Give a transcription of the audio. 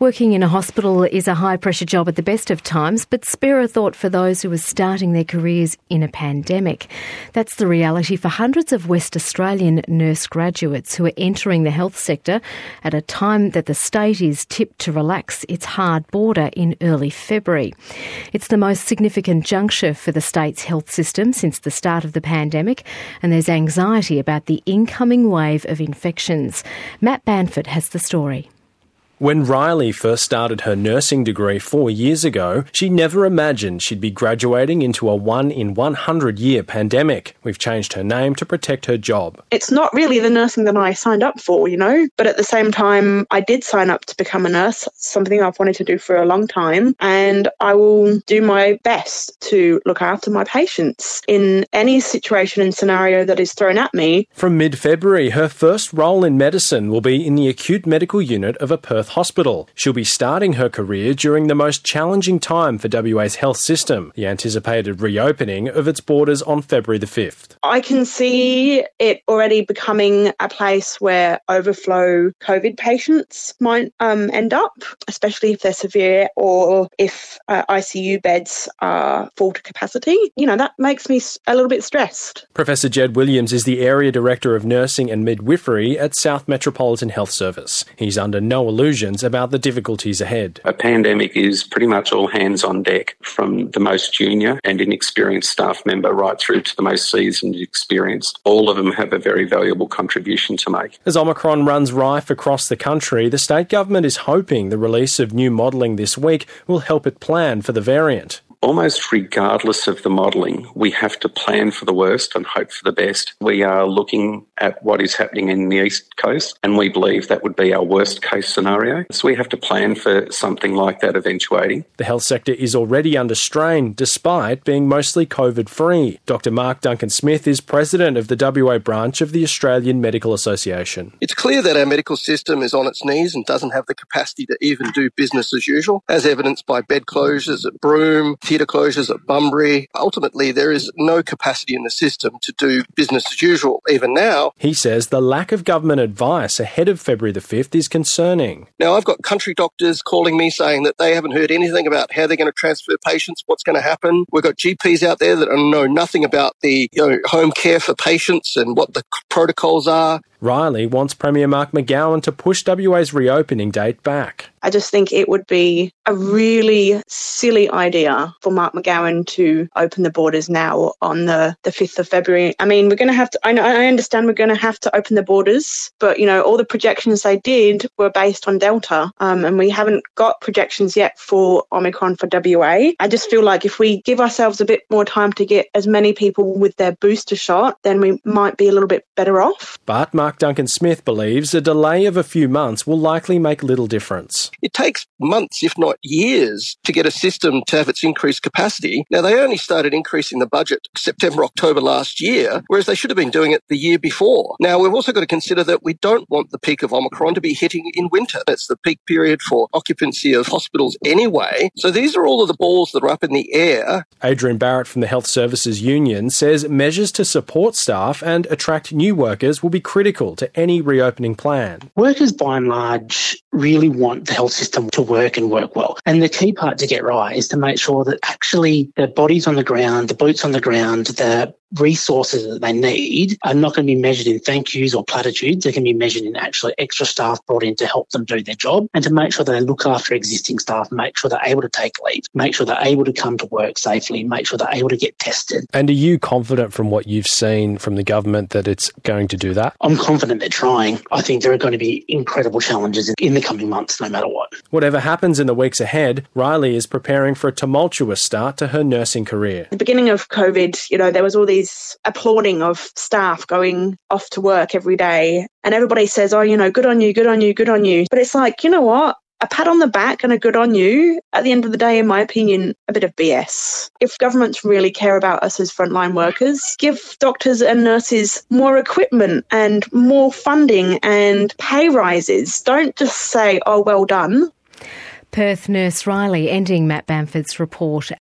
Working in a hospital is a high-pressure job at the best of times, but spare a thought for those who are starting their careers in a pandemic. That's the reality for hundreds of West Australian nurse graduates who are entering the health sector at a time that the state is tipped to relax its hard border in early February. It's the most significant juncture for the state's health system since the start of the pandemic, and there's anxiety about the incoming wave of infections. Matt Banford has the story. When Riley first started her nursing degree 4 years ago, she never imagined she'd be graduating into a 1-in-100-year pandemic. We've changed her name to protect her job. It's not really the nursing that I signed up for, but at the same time, I did sign up to become a nurse, something I've wanted to do for a long time, and I will do my best to look after my patients in any situation and scenario that is thrown at me. From mid-February, her first role in medicine will be in the acute medical unit of a Perth hospital. She'll be starting her career during the most challenging time for WA's health system, the anticipated reopening of its borders on February the 5th. I can see it already becoming a place where overflow COVID patients might end up, especially if they're severe or if ICU beds are full to capacity. That makes me a little bit stressed. Professor Jed Williams is the Area Director of Nursing and Midwifery at South Metropolitan Health Service. He's under no illusions about the difficulties ahead. A pandemic is pretty much all hands on deck, from the most junior and inexperienced staff member right through to the most seasoned and experienced. All of them have a very valuable contribution to make. As Omicron runs rife across the country, the state government is hoping the release of new modelling this week will help it plan for the variant. Almost regardless of the modelling, we have to plan for the worst and hope for the best. We are looking at what is happening in the East Coast, and we believe that would be our worst case scenario. So we have to plan for something like that eventuating. The health sector is already under strain, despite being mostly COVID-free. Dr. Mark Duncan-Smith is president of the WA branch of the Australian Medical Association. It's clear that our medical system is on its knees and doesn't have the capacity to even do business as usual, as evidenced by bed closures at Broome, theatre closures at Bunbury. Ultimately, there is no capacity in the system to do business as usual, even now. He says the lack of government advice ahead of February the 5th is concerning. Now, I've got country doctors calling me saying that they haven't heard anything about how they're going to transfer patients, what's going to happen. We've got GPs out there that know nothing about the home care for patients and what the protocols are. Riley wants Premier Mark McGowan to push WA's reopening date back. I just think it would be a really silly idea for Mark McGowan to open the borders now on the 5th of February. I mean, we're going to have to, I understand we're going to have to open the borders, but, all the projections they did were based on Delta, and we haven't got projections yet for Omicron for WA. I just feel like if we give ourselves a bit more time to get as many people with their booster shot, then we might be a little bit better off. But Mark Duncan-Smith believes a delay of a few months will likely make little difference. It takes months, if not years, to get a system to have its increased capacity. Now, they only started increasing the budget September, October last year, whereas they should have been doing it the year before. Now, we've also got to consider that we don't want the peak of Omicron to be hitting in winter. That's the peak period for occupancy of hospitals anyway. So these are all of the balls that are up in the air. Adrian Barrett from the Health Services Union says measures to support staff and attract new workers will be critical to any reopening plan. Workers, by and large, really want the health system to work and work well. And the key part to get right is to make sure that actually the bodies on the ground, the boots on the ground, the resources that they need are not going to be measured in thank yous or platitudes. They can be measured in actually extra staff brought in to help them do their job, and to make sure that they look after existing staff, make sure they're able to take leave, make sure they're able to come to work safely, make sure they're able to get tested. And are you confident from what you've seen from the government that it's going to do that? I'm confident they're trying. I think there are going to be incredible challenges in the coming months, no matter what. Whatever happens in the weeks ahead, Riley is preparing for a tumultuous start to her nursing career. At the beginning of COVID, there was all these applauding of staff going off to work every day, and everybody says, good on you, good on you, good on you. But it's like, you know what? A pat on the back and a good on you, at the end of the day, in my opinion, a bit of BS. If governments really care about us as frontline workers, give doctors and nurses more equipment and more funding and pay rises. Don't just say, oh, well done. Perth nurse Riley ending Matt Bamford's report.